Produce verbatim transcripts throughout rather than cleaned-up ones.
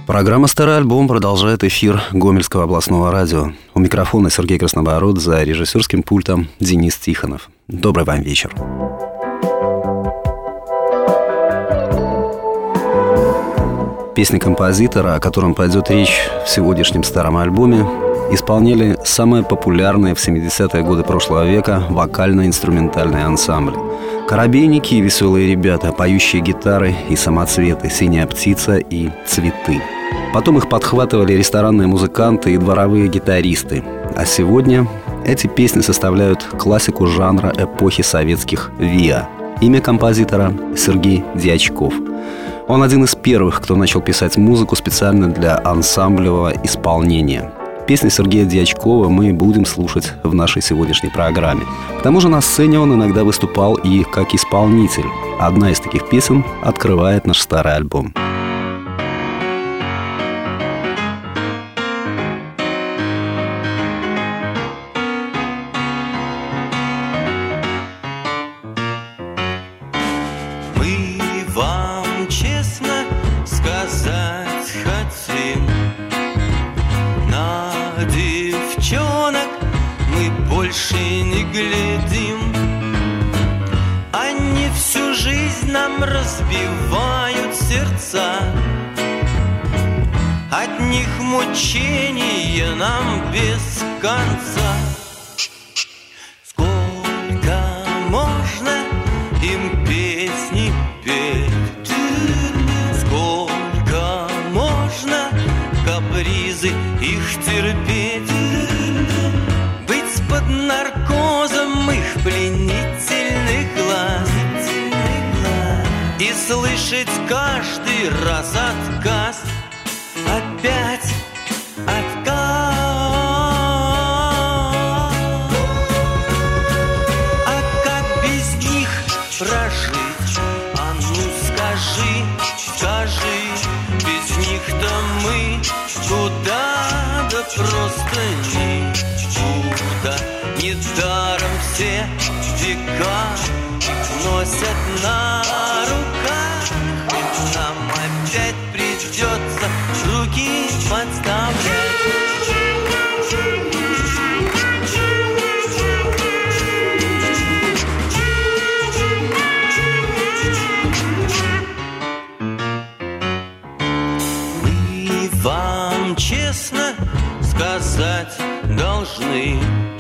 Программа «Старый альбом» продолжает эфир Гомельского областного радио. У микрофона Сергей Краснобород, за режиссерским пультом Денис Тихонов. Добрый вам вечер. Песни композитора, о котором пойдет речь в сегодняшнем старом альбоме, исполняли самые популярные в семидесятые годы прошлого века вокально-инструментальные ансамбли. Коробейники и веселые ребята, поющие гитары и самоцветы, «Синяя птица» и «Цветы». Потом их подхватывали ресторанные музыканты и дворовые гитаристы. А сегодня эти песни составляют классику жанра эпохи советских ВИА. Имя композитора – Сергей Дьячков. Он один из первых, кто начал писать музыку специально для ансамблевого исполнения. Песни Сергея Дьячкова мы будем слушать в нашей сегодняшней программе. К тому же на сцене он иногда выступал и как исполнитель. Одна из таких песен открывает наш старый альбом. Мы вам честно сказать хотим, на девчонок мы больше не глядим. Они всю жизнь нам разбивают сердца, от них мучения нам без конца. Сколько можно им песни петь, сколько можно капризы их терпеть, быть под наркозом их пленительных глаз и слышать каждый раз отказ, опять отказ. А как без них прожить? А ну скажи, скажи, без них-то мы куда, да просто никуда. Недаром все века их носят на руках, и нам опять придется руки подставлять. Вам честно сказать должны,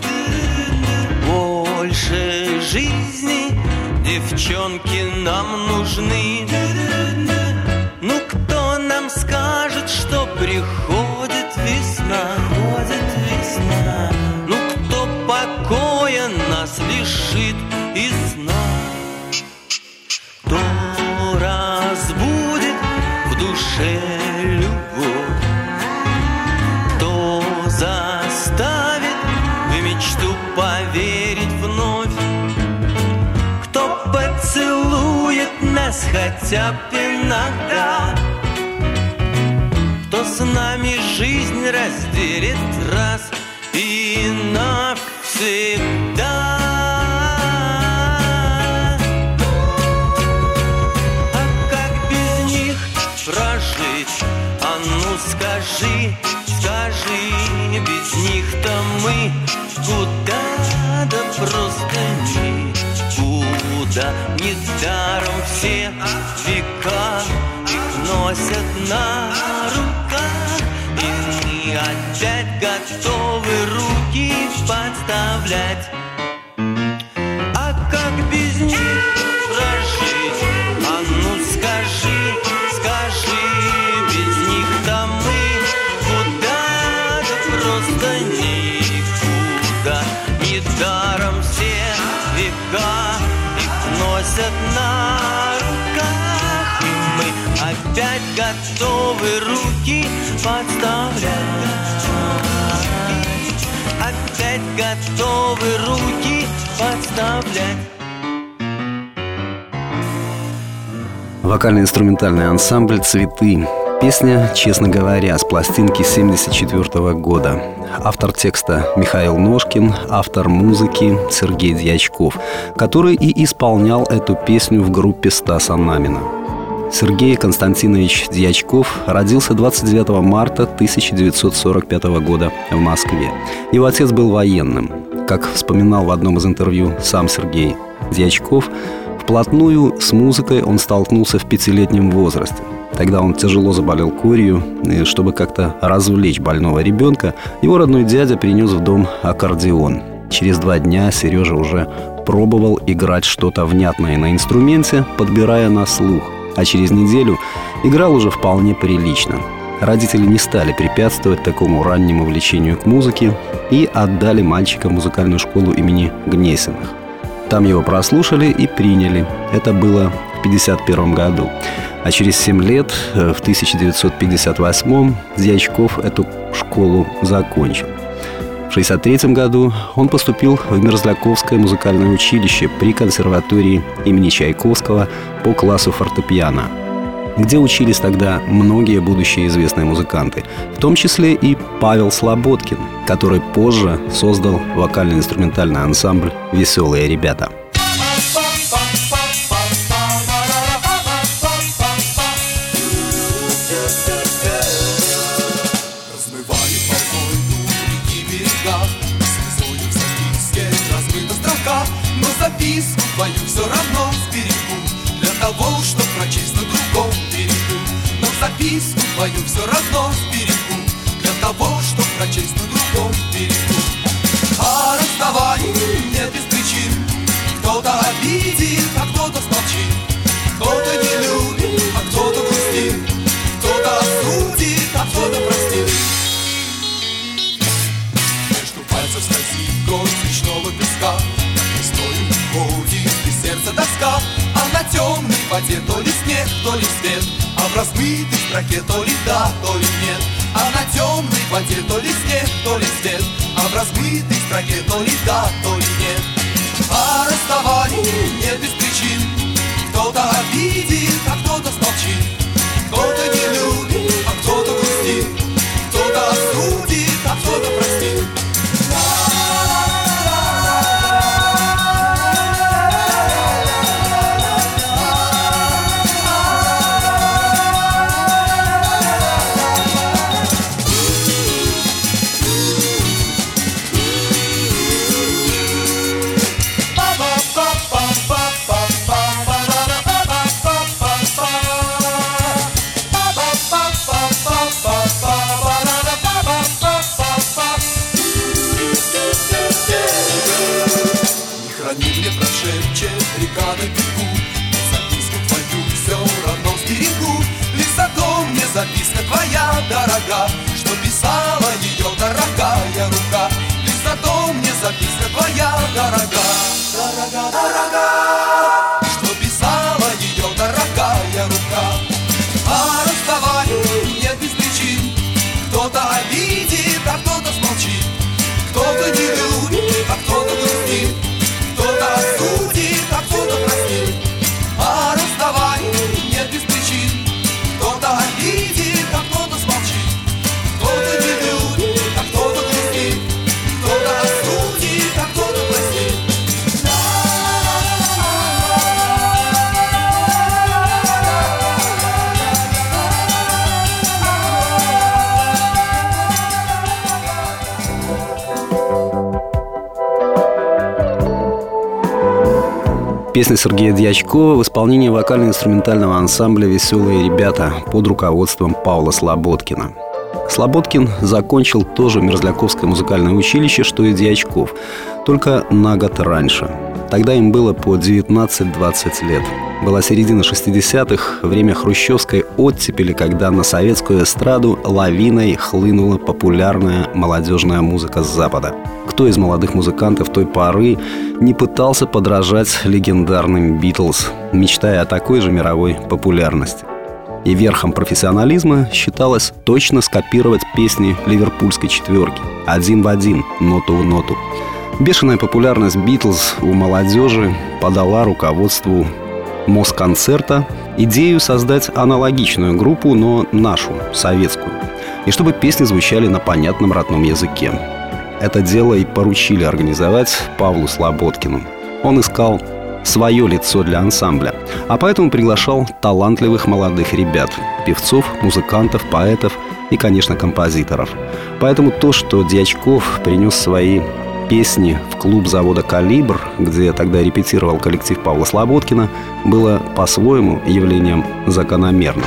больше жизни девчонки нам нужны. Ну кто нам скажет, что приходит весна? весна. Ну кто покоя нас лишит и сна? Кто разбудит в душе любовь? Кто заставит в мечту поверить вновь? Кто поцелует нас хотя бы иногда? Кто с нами жизнь разделит раз и навсегда? А как без них прожить? А ну скажи, скажи, без них-то мы куда, да просто никуда. Недаром все века их носят на руках, и мы опять готовы руки подставлять. А как без них прожить? А ну скажи, скажи, без них-то мы куда, да просто никуда. Недаром все века их носят на руках, и мы опять готовы руки подставлять. Опять готовы руки подставлять. Вокально-инструментальный ансамбль «Цветы». Песня, честно говоря, с пластинки семьдесят четвёртого года. Автор текста Михаил Ножкин, автор музыки Сергей Дьячков, который и исполнял эту песню в группе Стаса Намина. Сергей Константинович Дьячков родился двадцать девятого марта тысяча девятьсот сорок пятого года в Москве. Его отец был военным. Как вспоминал в одном из интервью сам Сергей Дьячков, вплотную с музыкой он столкнулся в пятилетнем возрасте. Тогда он тяжело заболел корью, и чтобы как-то развлечь больного ребенка, его родной дядя принес в дом аккордеон. Через два дня Сережа уже пробовал играть что-то внятное на инструменте, подбирая на слух, а через неделю играл уже вполне прилично. Родители не стали препятствовать такому раннему влечению к музыке и отдали мальчика в музыкальную школу имени Гнесиных. Там его прослушали и приняли. Это было в пятьдесят первом году. А через семь лет, в тысяча девятьсот пятьдесят восьмом, Дьячков эту школу закончил. В шестьдесят третьем году он поступил в Мерзляковское музыкальное училище при консерватории имени Чайковского по классу фортепиано, где учились тогда многие будущие известные музыканты, в том числе и Павел Слободкин, который позже создал вокально-инструментальный ансамбль «Веселые ребята». Записку твою все равно сберегу для того, чтоб прочесть на другом берегу. Но записку твою все равно сберегу для того, чтоб прочесть на другом берегу. А расставание нет без причин. Кто-то обидит, а кто-то смолчит. Кто-то не любит, а кто-то грустит. Кто-то осудит, а кто-то простит. Между пальцев скользит горсть речного песка. Ходит и сердце тоска, а на темной воде то ли снег, то ли свет, а в размытой строке то ли да, то ли нет. А на темной воде то ли снег, то ли свет, а в размытой строке то ли да, то ли нет. А расставаний нет без причин. Кто-то обидит, а кто-то смолчит. Кто-то не любит, а кто-то грустит. Кто-то осудит, а кто-то простит. Река на берегу, записку твою все равно сберегу. Лишь зато мне записка твоя дорога, что писала ее дорогая рука. Лишь зато мне записка твоя дорога, дорога, дорога, что писала ее дорогая рука. А расставаний нет без причин. Кто-то обидит, а кто-то смолчит. Кто-то не любит, а кто-то грустит. Кто-то осудит, а кто-то простит. А расставаний нет без причин. Кто-то обидит, а кто-то смолчит. Кто-то не любит, а кто-то грустит. Кто-то осудит, а кто-то простит. Песня Сергея Дьячкова в исполнении вокально-инструментального ансамбля «Веселые ребята» под руководством Павла Слободкина. Слободкин закончил тоже Мерзляковское музыкальное училище, что и Дьячков, только на год раньше. Тогда им было по девятнадцать-двадцать лет. Была середина шестидесятых, время хрущевской оттепели, когда на советскую эстраду лавиной хлынула популярная молодежная музыка с Запада. Кто из молодых музыкантов той поры не пытался подражать легендарным «Битлз», мечтая о такой же мировой популярности? И верхом профессионализма считалось точно скопировать песни ливерпульской четверки, один в один, ноту в ноту. Бешеная популярность «Битлз» у молодежи подала руководству Москонцерта идею создать аналогичную группу, но нашу, советскую, и чтобы песни звучали на понятном родном языке. Это дело и поручили организовать Павлу Слободкину. Он искал свое лицо для ансамбля, а поэтому приглашал талантливых молодых ребят – певцов, музыкантов, поэтов и, конечно, композиторов. Поэтому то, что Дьячков принес свои песни в клуб завода «Калибр», где тогда репетировал коллектив Павла Слободкина, было по-своему явлением закономерным.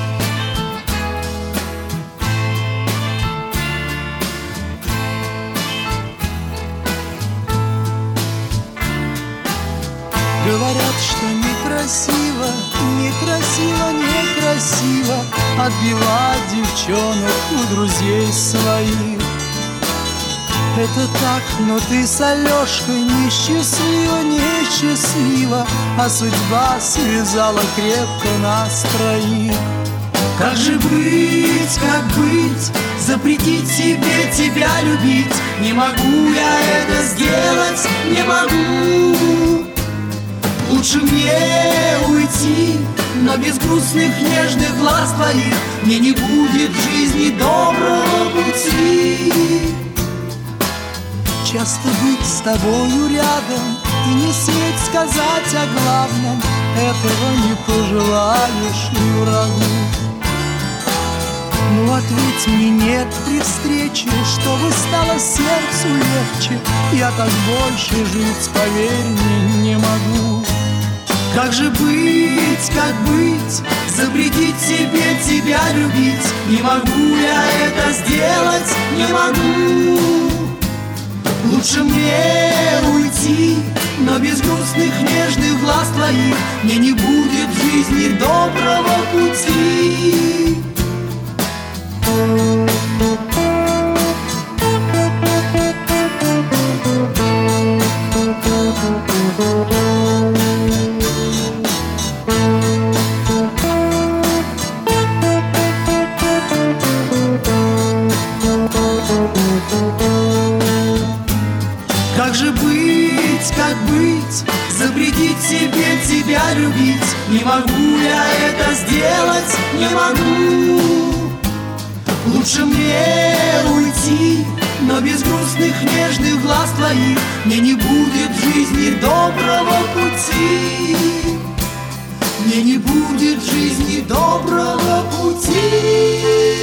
Говорят, что некрасиво, некрасиво, некрасиво отбивать девчонок у друзей своих. Это так, но ты с Алешкой несчастлива, несчастлива, а судьба связала крепко нас троих. Как же быть, как быть, запретить себе тебя любить? Не могу я это сделать, не могу. Лучше мне уйти, но без грустных нежных глаз твоих мне не будет в жизни доброго пути. Часто быть с тобою рядом и не сметь сказать о главном, этого не пожелаешь и врагу. Ну ответь мне нет при встрече, чтобы стало сердцу легче. Я так больше жить, поверь мне, не могу. Как же быть, как быть, запретить себе тебя любить? Не могу я это сделать, не могу. Лучше мне уйти, но без грустных нежных глаз твоих мне не будет в жизни доброго пути. Как же быть, как быть, запретить себе тебя любить? Не могу я это сделать, не могу. Лучше мне уйти, но без грустных нежных глаз твоих мне не будет в жизни доброго пути. Мне не будет в жизни доброго пути.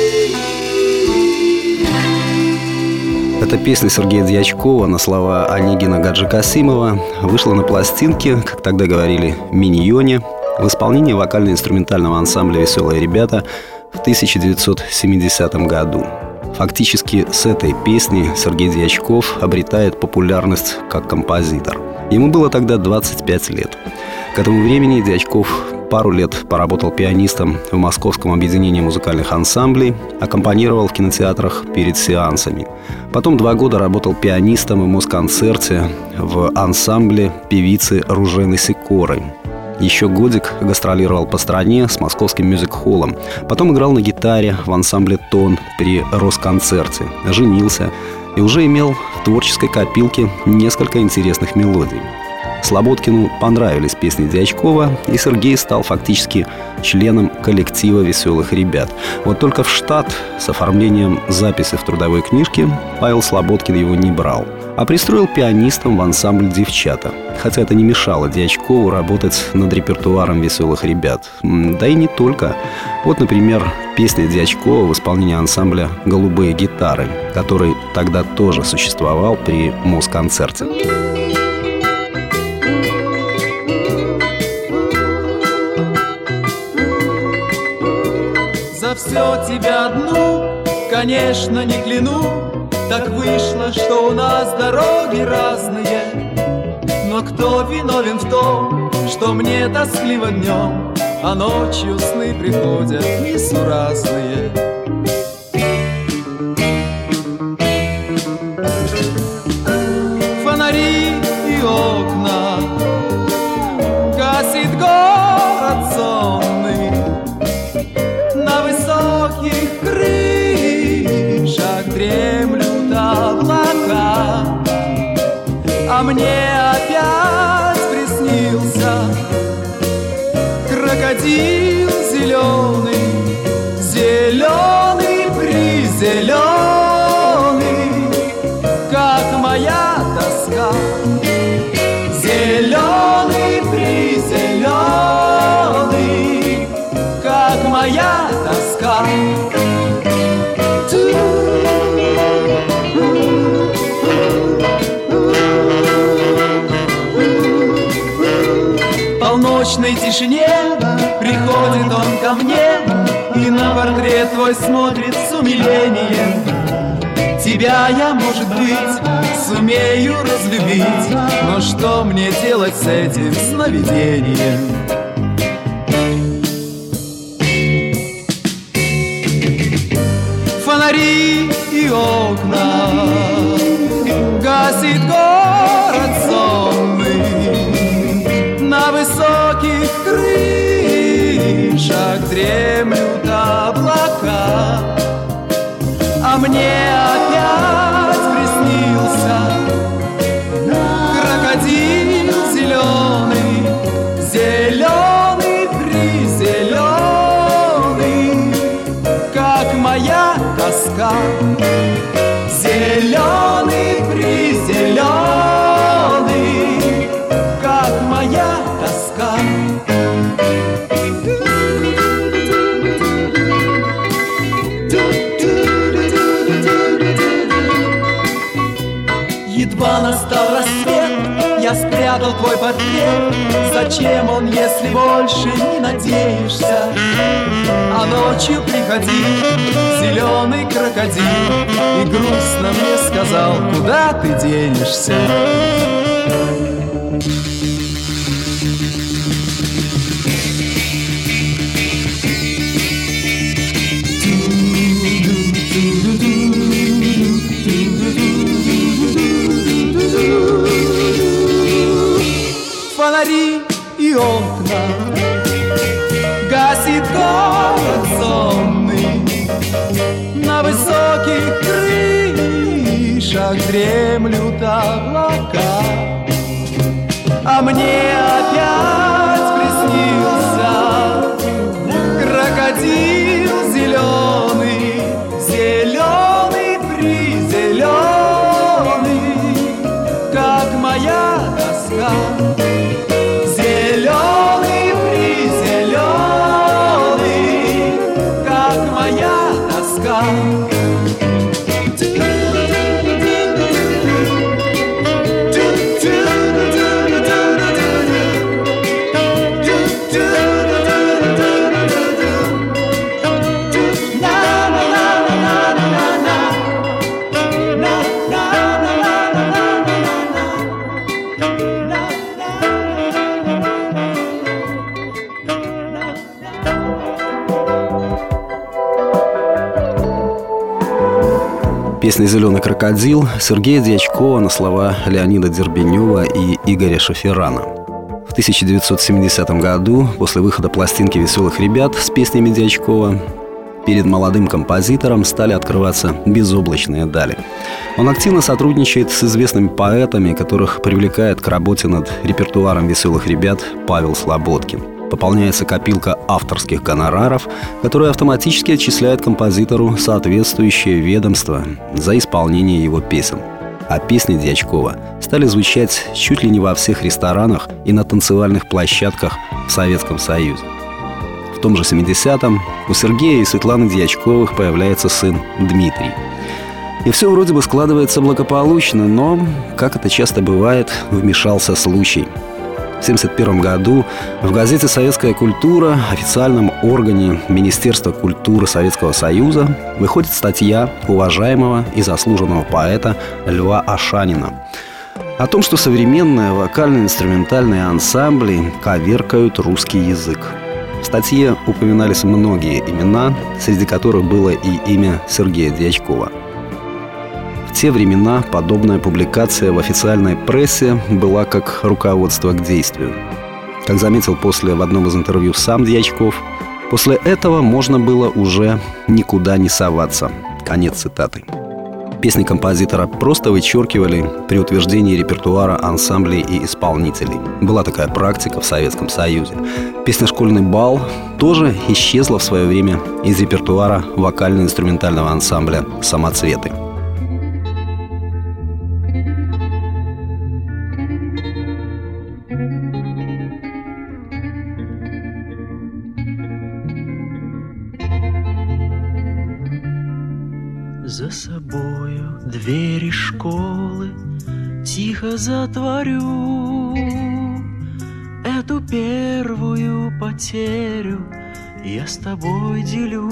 Эта песня Сергея Дьячкова на слова Онегина Гаджикасимова вышла на пластинке, как тогда говорили, «Миньоне», в исполнении вокально-инструментального ансамбля «Веселые ребята» в тысяча девятьсот семидесятом году. Фактически с этой песни Сергей Дьячков обретает популярность как композитор. Ему было тогда двадцать пять лет. К этому времени Дьячков пару лет поработал пианистом в Московском объединении музыкальных ансамблей, аккомпанировал в кинотеатрах перед сеансами. Потом два года работал пианистом в Москонцерте в ансамбле певицы Ружены Сикоры. Еще годик гастролировал по стране с Московским мюзик-холлом. Потом играл на гитаре в ансамбле «Тон» при Росконцерте. Женился и уже имел в творческой копилке несколько интересных мелодий. Слободкину понравились песни Дьячкова, и Сергей стал фактически членом коллектива «Веселых ребят». Вот только в штат с оформлением записи в трудовой книжке Павел Слободкин его не брал, а пристроил пианистом в ансамбль «Девчата». Хотя это не мешало Дьячкову работать над репертуаром «Веселых ребят». Да и не только. Вот, например, песня Дьячкова в исполнении ансамбля «Голубые гитары», который тогда тоже существовал при Москонцерте. За все тебя одну, конечно, не кляну. Так вышло, что у нас дороги разные. Но кто виновен в том, что мне тоскливо днем, а ночью сны приходят несуразные? Фонари и окна гасит город сонный. На высоких крышах дремлют облака, а мне опять приснился крокодил зеленый, зеленый призеленый, как моя тоска. Зеленый ночной тишине приходит он ко мне и на портрет твой смотрит с умилением. Тебя я, может быть, сумею разлюбить, но что мне делать с этим сновидением? Фонари и окна гасит город сонный, на высоких крышах дремлют облака, а мне опять приснился крокодил зеленый, зеленый призеленый, как моя тоска. Зеленый призеленый, как моя тоска. Едва настал рассвет, я спрятал твой портрет. Зачем он, если больше не надеешься? А ночью приходил зеленый крокодил и грустно мне сказал: куда ты денешься? Фонари и окна гасит город сонный, на высоких крышах дремлют облака, а мне опять приснился крокодил зеленый, зеленый призеленый, как моя тоска. Зеленый призеленый, как моя тоска. Песня «Зеленый крокодил» Сергея Дьячкова на слова Леонида Дербенева и Игоря Шаферана. В тысяча девятьсот семидесятом году, после выхода пластинки «Веселых ребят» с песнями Дьячкова, перед молодым композитором стали открываться безоблачные дали. Он активно сотрудничает с известными поэтами, которых привлекает к работе над репертуаром «Веселых ребят» Павел Слободкин. Пополняется копилка авторских гонораров, которые автоматически отчисляют композитору соответствующее ведомство за исполнение его песен. А песни Дьячкова стали звучать чуть ли не во всех ресторанах и на танцевальных площадках в Советском Союзе. В том же семидесятом у Сергея и Светланы Дьячковых появляется сын Дмитрий. И все вроде бы складывается благополучно, но, как это часто бывает, вмешался случай. В тысяча девятьсот семьдесят первом году в газете «Советская культура», официальном органе Министерства культуры Советского Союза, выходит статья уважаемого и заслуженного поэта Льва Ашанина о том, что современные вокально-инструментальные ансамбли коверкают русский язык. В статье упоминались многие имена, среди которых было и имя Сергея Дьячкова. В те времена подобная публикация в официальной прессе была как руководство к действию. Как заметил после в одном из интервью сам Дьячков, после этого можно было уже никуда не соваться. Конец цитаты. Песни композитора просто вычеркивали при утверждении репертуара ансамблей и исполнителей. Была такая практика в Советском Союзе. Песня «Школьный бал» тоже исчезла в свое время из репертуара вокально-инструментального ансамбля «Самоцветы». За собою двери школы тихо затворю, Эту первую потерю я с тобой делю.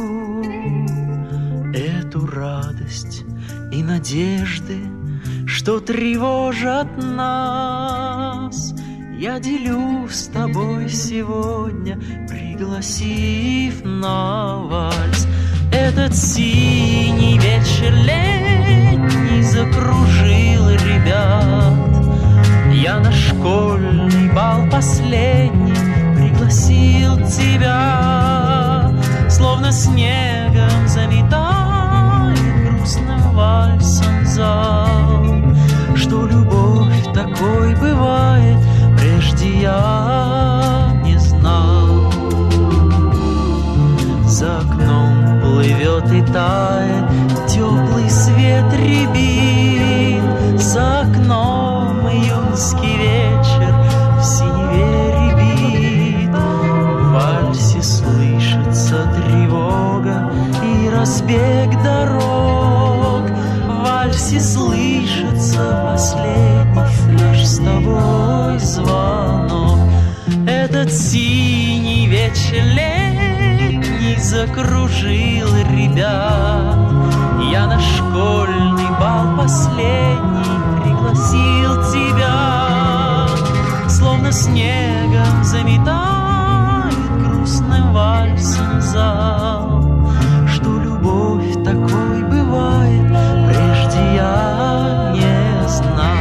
Эту радость и надежды, что тревожат нас, я делю с тобой сегодня, пригласив на вальс. Этот синий вечер летний закружил ребят. Я на школьный бал последний пригласил тебя. Словно снегом заметает грустным вальсом зал. Что любовь такой бывает, прежде я не знал. За окном плывет и тает теплый свет рябин. За окном июньский вечер в синеве рябит. В вальсе слышится тревога и разбег дорог. В вальсе слышится последний наш с тобой звонок. Этот синий вечер летний закружил ребят. Я на школьный бал последний пригласил тебя. Словно снегом заметает грустным вальсом зал. Что любовь такой бывает, прежде я не знал.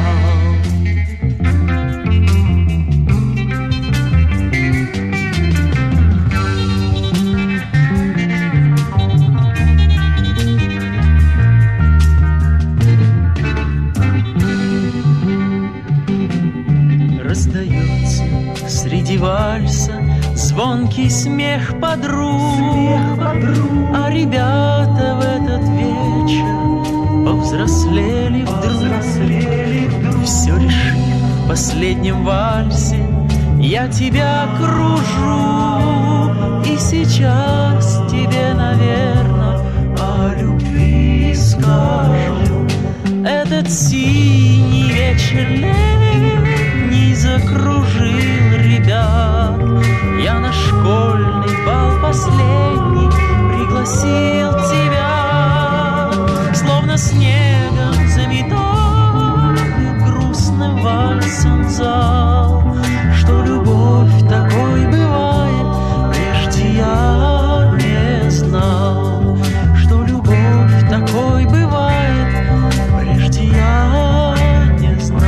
Раздается среди вальса звонкий смех подруг, смех подруг. А ребята в этот вечер повзрослели вдруг, повзрослели вдруг. Все решив в последнем вальсе, я тебя кружу. И сейчас тебе, наверное, о любви скажу. Этот синий вечер летний закружил ребят. Я на школьный бал последний пригласил тебя. Словно снегом заметает грустным вальсом зал. Что любовь такой бывает, прежде я не знал. Что любовь такой бывает, прежде я не знал.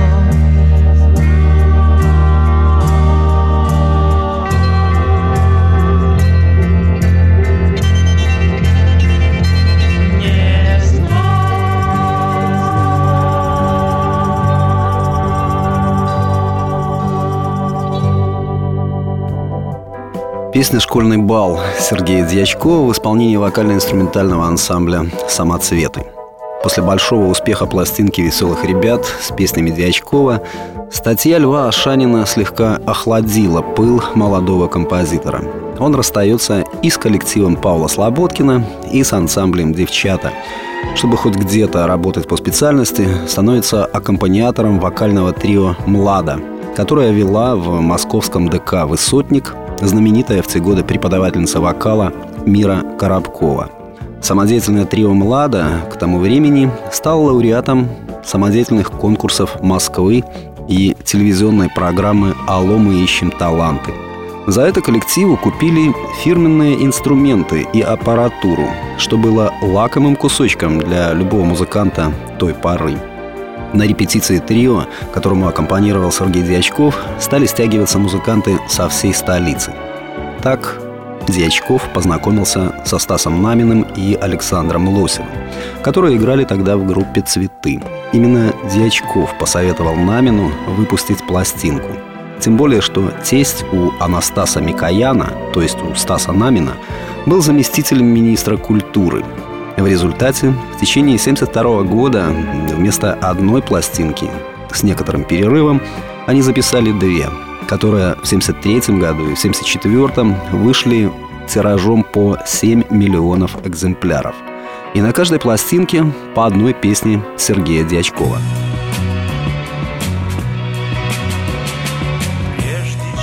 Песня «Школьный бал» Сергея Дьячкова в исполнении вокально-инструментального ансамбля «Самоцветы». После большого успеха пластинки «Веселых ребят» с песнями Дьячкова статья Льва Ашанина слегка охладила пыл молодого композитора. Он расстается и с коллективом Павла Слободкина, и с ансамблем «Девчата». Чтобы хоть где-то работать по специальности, становится аккомпаниатором вокального трио «Млада», которое вела в московском ДК «Высотник» знаменитая в те годы преподавательница вокала Мира Коробкова. Самодеятельное трио «Млада» к тому времени стало лауреатом самодеятельных конкурсов Москвы и телевизионной программы «Алло, мы ищем таланты». За это коллективу купили фирменные инструменты и аппаратуру, что было лакомым кусочком для любого музыканта той поры. На репетиции трио, которому аккомпанировал Сергей Дьячков, стали стягиваться музыканты со всей столицы. Так Дьячков познакомился со Стасом Наминым и Александром Лосевым, которые играли тогда в группе «Цветы». Именно Дьячков посоветовал Намину выпустить пластинку. Тем более, что тесть у Анастаса Микояна, то есть у Стаса Намина, был заместителем министра культуры. В результате в течение семьдесят второго года вместо одной пластинки с некоторым перерывом они записали две, которые в семьдесят третьем году и в семьдесят четвёртом вышли тиражом по семь миллионов экземпляров. И на каждой пластинке по одной песне Сергея Дьячкова. Прежде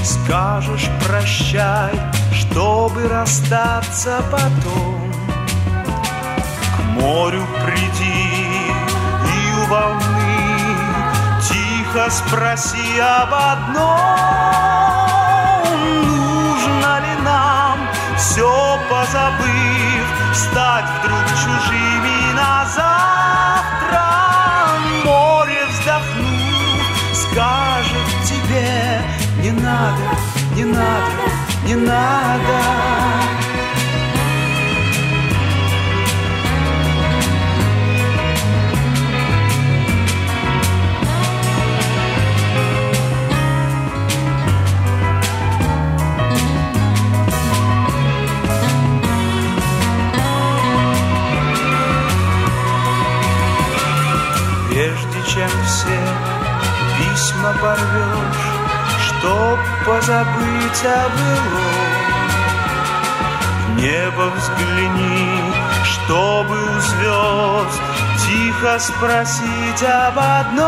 скажешь прощай, чтобы расстаться потом. К морю приди и у волны тихо спроси об одном: нужно ли нам, все позабыв, стать вдруг чужими на завтра? Море, вздохнув, скажет тебе: не надо, не надо, не надо. Прежде чем все письма порвешь, чтоб позабыть о былом, в небо взгляни, чтобы у звезд тихо спросить об одном: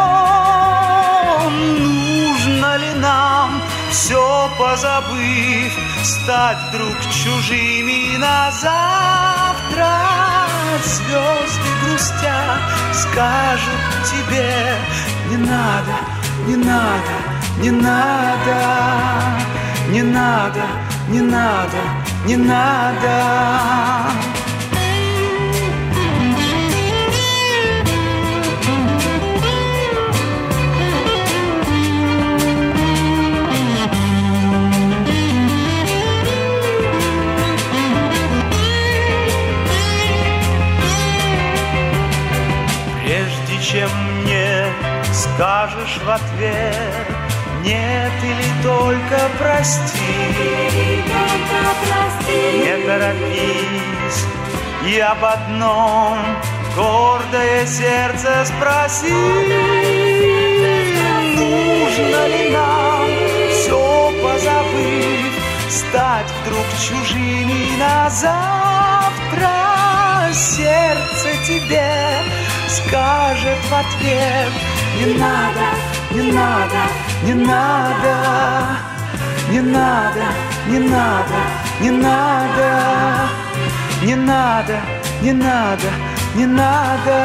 нужно ли нам, все позабыв, стать вдруг чужими на завтра? Звезды грустя скажут тебе: не надо, не надо, не надо, не надо, не надо, не надо. Чем мне скажешь в ответ нет или только прости, не торопись и об одном гордое сердце спроси: нужно ли нам, все позабыв, стать вдруг чужими на завтра? Сердце тебе скажет в ответ: не надо, не надо, не надо, не надо, не надо, не надо, не надо, не надо, не надо.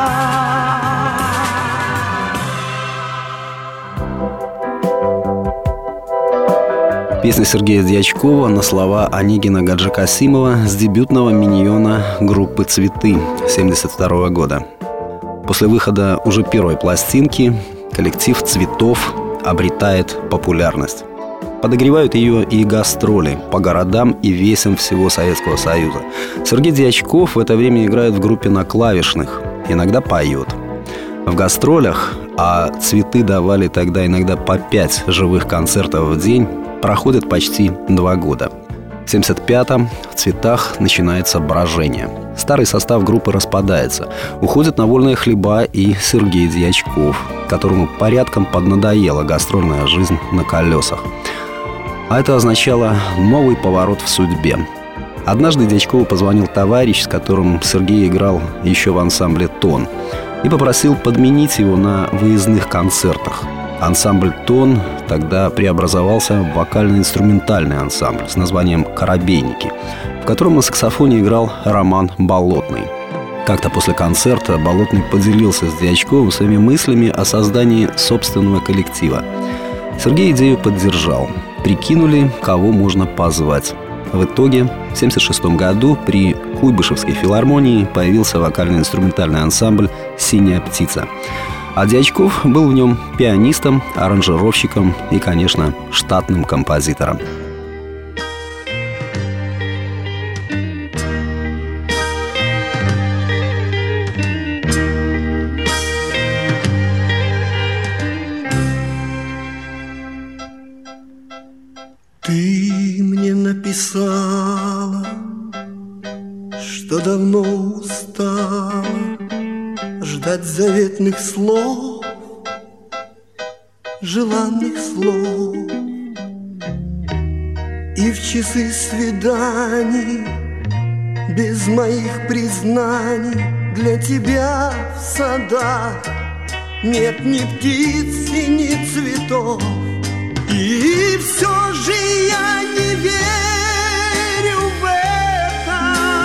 Песня Сергея Дьячкова на слова Онегина Гаджикасимова с дебютного миньона группы «Цветы» семьдесят второго года. После выхода уже первой пластинки коллектив «Цветов» обретает популярность. Подогревают ее и гастроли по городам и весям всего Советского Союза. Сергей Дьячков в это время играет в группе на клавишных, иногда поет. В гастролях, а «Цветы» давали тогда иногда по пять живых концертов в день, проходит почти два года. В семьдесят пятом в «Цветах» начинается брожение. Старый состав группы распадается. Уходит на вольные хлеба и Сергей Дьячков, которому порядком поднадоела гастрольная жизнь на колесах. А это означало новый поворот в судьбе. Однажды Дьячкову позвонил товарищ, с которым Сергей играл еще в ансамбле «Тон», и попросил подменить его на выездных концертах. Ансамбль «Тон» тогда преобразовался в вокально-инструментальный ансамбль с названием «Коробейники», в котором на саксофоне играл Роман Болотный. Как-то после концерта Болотный поделился с Дьячковым своими мыслями о создании собственного коллектива. Сергей идею поддержал. Прикинули, кого можно позвать. В итоге в семьдесят шестом году при Куйбышевской филармонии появился вокально-инструментальный ансамбль «Синяя птица». А Дьячков был в нем пианистом, аранжировщиком и, конечно, штатным композитором. Ты мне написала, что давно устала ждать заветных слов, желанных слов. И в часы свиданий без моих признаний для тебя в садах нет ни птиц и ни цветов. И все же я не верю в это,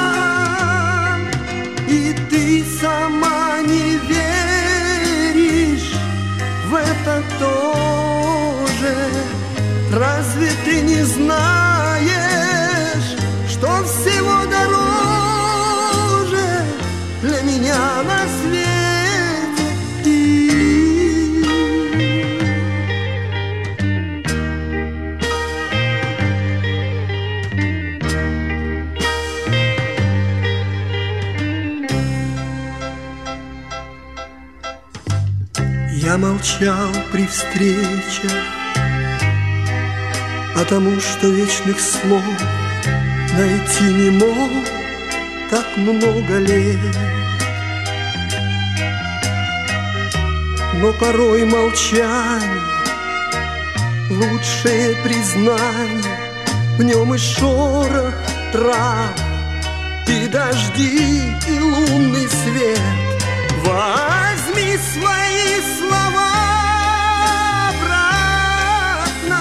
и ты сама не веришь в это тоже. Разве ты не знаешь, что всего дороже для меня на свете ты? Я молчал при встречах, потому что вечных слов найти не мог так много лет. Но порой молчание — лучшее признание, в нем и шорох трав, и дожди, и лунный свет. Возьми свои слова обратно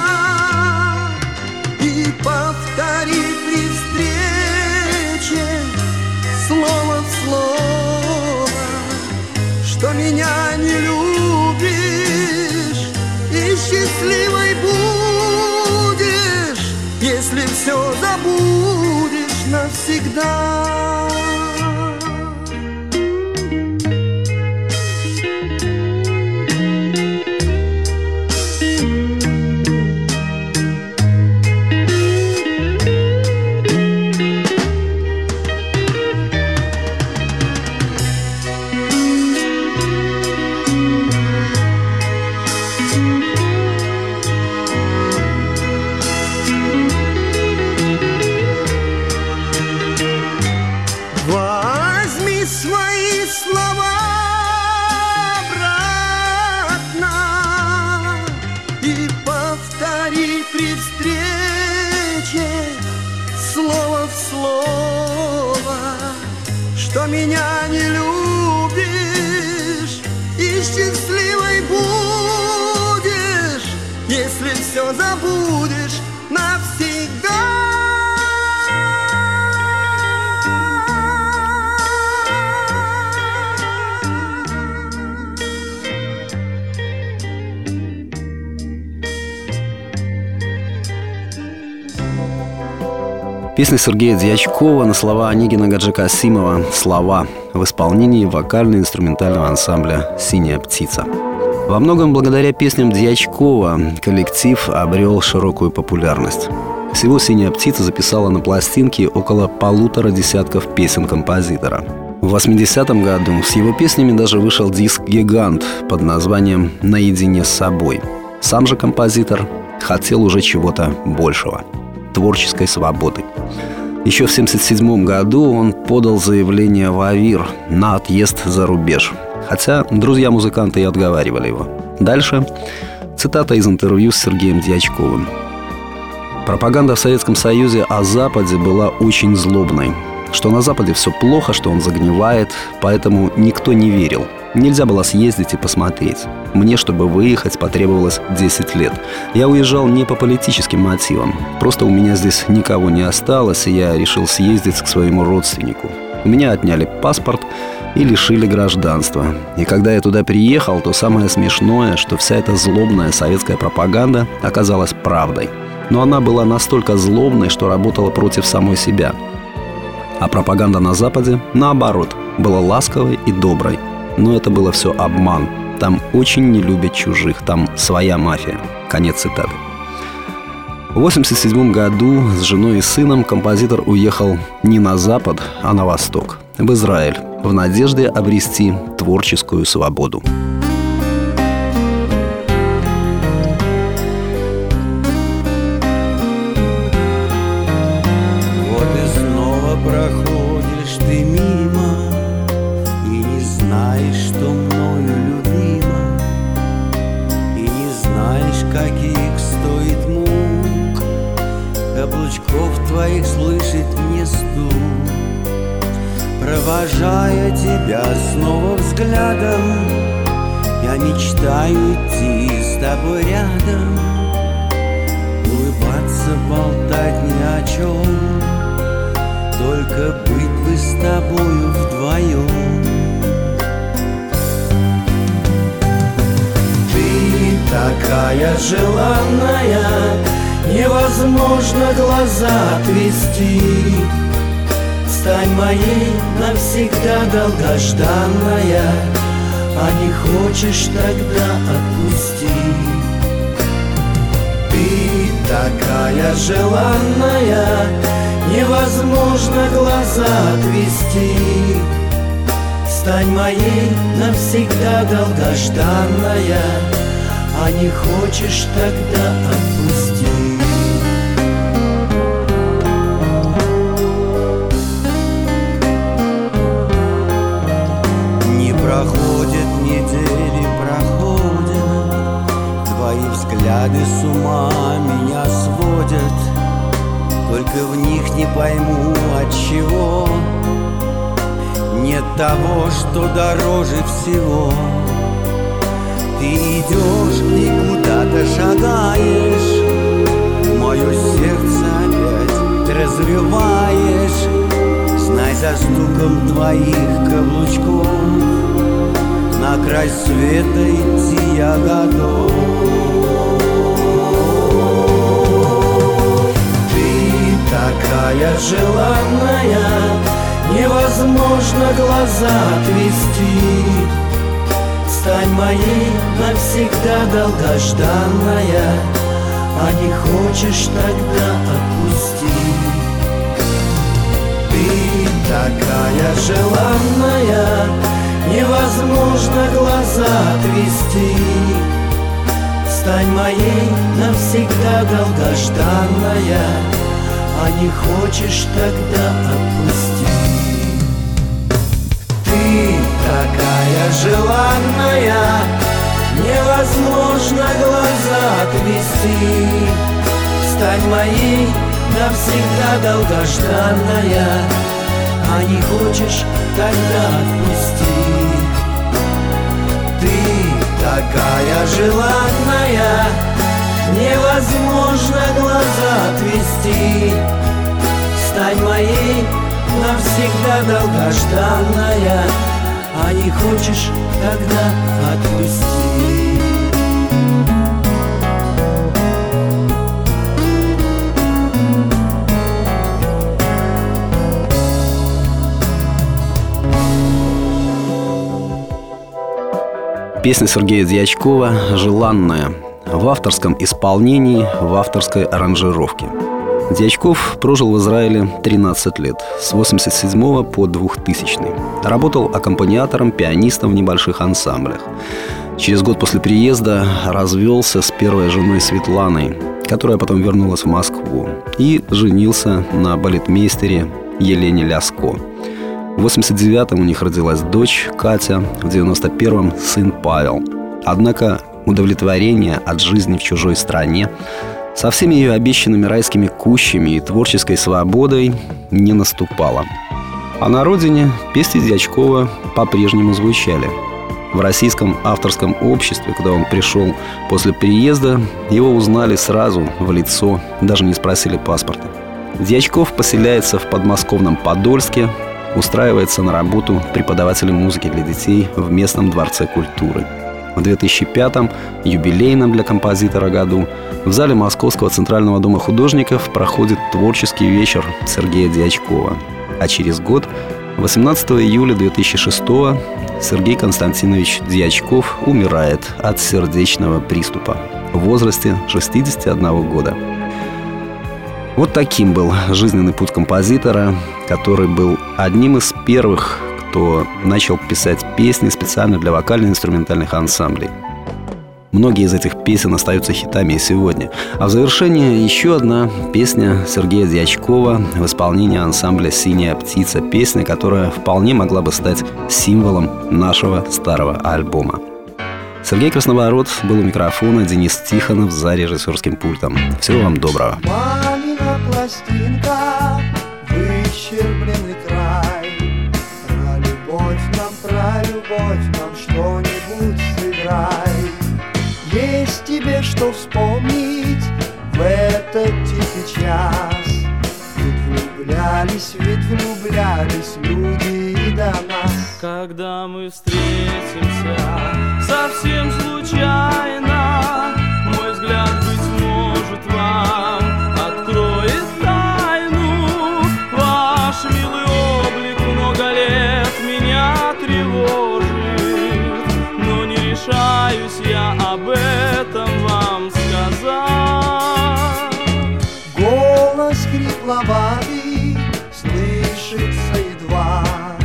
и повтори при встрече слово в слово, что меня не любишь и счастливой будешь, если все забудешь навсегда. Что меня не любишь и счастливой будешь, если все забудешь навсегда. Песня Сергея Дьячкова на слова Онегина Гаджикасимова «Слова» в исполнении вокально-инструментального ансамбля «Синяя птица». Во многом благодаря песням Дьячкова коллектив обрел широкую популярность. Всего «Синяя птица» записала на пластинке около полутора десятков песен композитора. В восьмидесятом году с его песнями даже вышел диск «Гигант» под названием «Наедине с собой». Сам же композитор хотел уже чего-то большего – творческой свободы. Еще в семьдесят седьмом году он подал заявление в АВИР на отъезд за рубеж, хотя друзья-музыканты и отговаривали его. Дальше цитата из интервью с Сергеем Дьячковым. Пропаганда в Советском Союзе о Западе была очень злобной. Что на Западе все плохо, что он загнивает, поэтому никто не верил. Нельзя было съездить и посмотреть. Мне, чтобы выехать, потребовалось десять лет. Я уезжал не по политическим мотивам. Просто у меня здесь никого не осталось, и я решил съездить к своему родственнику. У меня отняли паспорт и лишили гражданства. И когда я туда приехал, то самое смешное, что вся эта злобная советская пропаганда оказалась правдой. Но она была настолько злобной, что работала против самой себя. А пропаганда на Западе, наоборот, была ласковой и доброй. Но это было все обман. Там очень не любят чужих, там своя мафия. Конец цитаты. В восемьдесят седьмом году с женой и сыном композитор уехал не на Запад, а на Восток, в Израиль, в надежде обрести творческую свободу. Вот и снова проходишь ты мимо и не знаешь, что мною любима, и не знаешь, каких стоит мук каблучков твоих слышать мне стук. Провожая тебя снова взглядом, я мечтаю идти с тобой рядом, улыбаться, болтать ни о чем, только быть бы с тобою вдвоем. Ты такая желанная, невозможно глаза отвести. Стань моей навсегда долгожданная, а не хочешь, тогда отпусти. Ты такая желанная, невозможно глаза отвести. Стань моей навсегда долгожданная, а не хочешь, тогда отпусти. Не проходят недели, проходят, твои взгляды с ума меня сводят. Только в них не пойму, отчего нет того, что дороже всего. Ты идешь и куда-то шагаешь, мое сердце опять разрываешь. Знай, за стуком твоих каблучков на край света идти я готов. Ты такая желанная, невозможно глаза отвести. Стань моей навсегда долгожданная, а не хочешь, тогда отпусти. Ты такая желанная, невозможно глаза отвести. Стань моей навсегда долгожданная, а не хочешь, тогда отпусти. Ты такая желанная, невозможно глаза отвести. Стань моей навсегда долгожданная, а не хочешь, тогда отпусти. Ты такая желанная, невозможно глаза отвести. Стань моей навсегда долгожданная, а не хочешь, тогда отпусти. Песня Сергея Дьячкова «Желанная» в авторском исполнении, в авторской аранжировке. Дьячков прожил в Израиле тринадцать лет, с восемьдесят седьмого по двухтысячный. Работал аккомпаниатором, пианистом в небольших ансамблях. Через год после приезда развелся с первой женой Светланой, которая потом вернулась в Москву, и женился на балетмейстере Елене Ляско. В восемьдесят девятом у них родилась дочь Катя, в девяносто первом сын Павел. Однако удовлетворение от жизни в чужой стране со всеми ее обещанными райскими кущами и творческой свободой не наступало. А на родине песни Дьячкова по-прежнему звучали. В российском авторском обществе, куда он пришел после переезда, его узнали сразу в лицо, даже не спросили паспорта. Дьячков поселяется в подмосковном Подольске, устраивается на работу преподавателем музыки для детей в местном дворце культуры. В две тысячи пятом, юбилейном для композитора году, в зале Московского Центрального дома художников проходит творческий вечер Сергея Дьячкова. А через год, восемнадцатого июля две тысячи шестого, Сергей Константинович Дьячков умирает от сердечного приступа в возрасте шестидесяти одного года. Вот таким был жизненный путь композитора, который был одним из первых, кто начал писать песни специально для вокально-инструментальных ансамблей. Многие из этих песен остаются хитами и сегодня. А в завершение еще одна песня Сергея Дьячкова в исполнении ансамбля «Синяя птица». Песня, которая вполне могла бы стать символом нашего старого альбома. Сергей Красноворот был у микрофона, Денис Тихонов за режиссерским пультом. Всего вам доброго. Мамина пластинка, выщербленный край. Про любовь нам, про любовь нам что-нибудь сыграй. Есть тебе что вспомнить в этом этот тихий час. Ведь влюблялись, ведь влюблялись люди и до нас. Когда мы встретимся совсем случайно, мой взгляд, быть может, вам откроет тайну. Ваш милый облик много лет меня тревожит, но не решаюсь я об этом вам сказать. Голос хрипловатый слышится едва,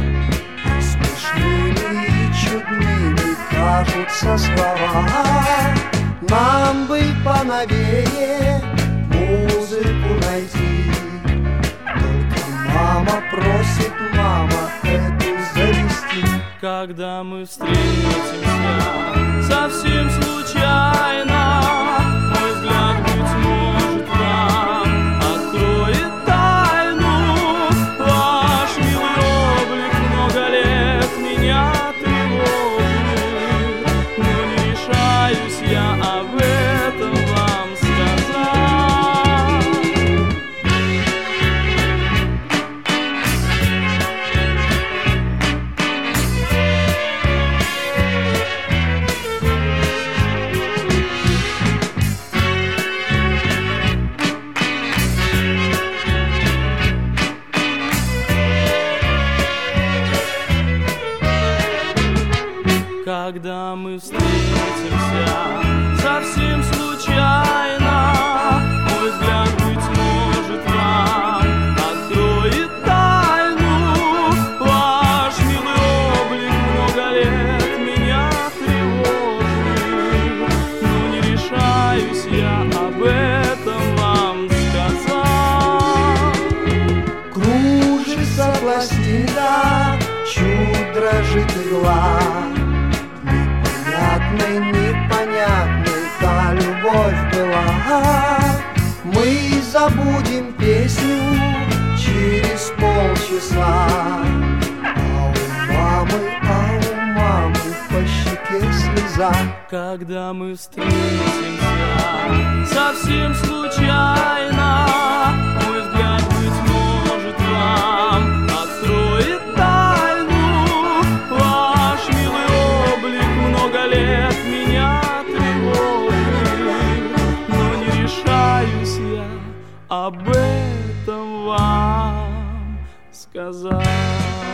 смешными и чудными кажутся слова. Нам бы поновее музыку найти, только мама просит, мама, эту завести. Когда мы встретимся совсем случайно, мой взгляд, быть может, вам откроет тайну. Ваш милый облик много лет меня тревожит, но не решаюсь я об этом вам сказать. Когда мы встретимся совсем случайно, мой взгляд, быть может, вам откроет тайну. Ваш милый облик много лет меня тревожит, но не решаюсь я об этом вам сказать. Кружится пластина, чуть дрожит игла. Непонятной, непонятной та любовь была. Мы забудем песню через полчаса, а у мамы, а у мамы по щеке слеза. Когда мы встретимся совсем случайно, мой взгляд, быть может, вам откроет тайну. Ваш милый облик много лет меня тревожит, но не решаюсь я об этом вам сказать.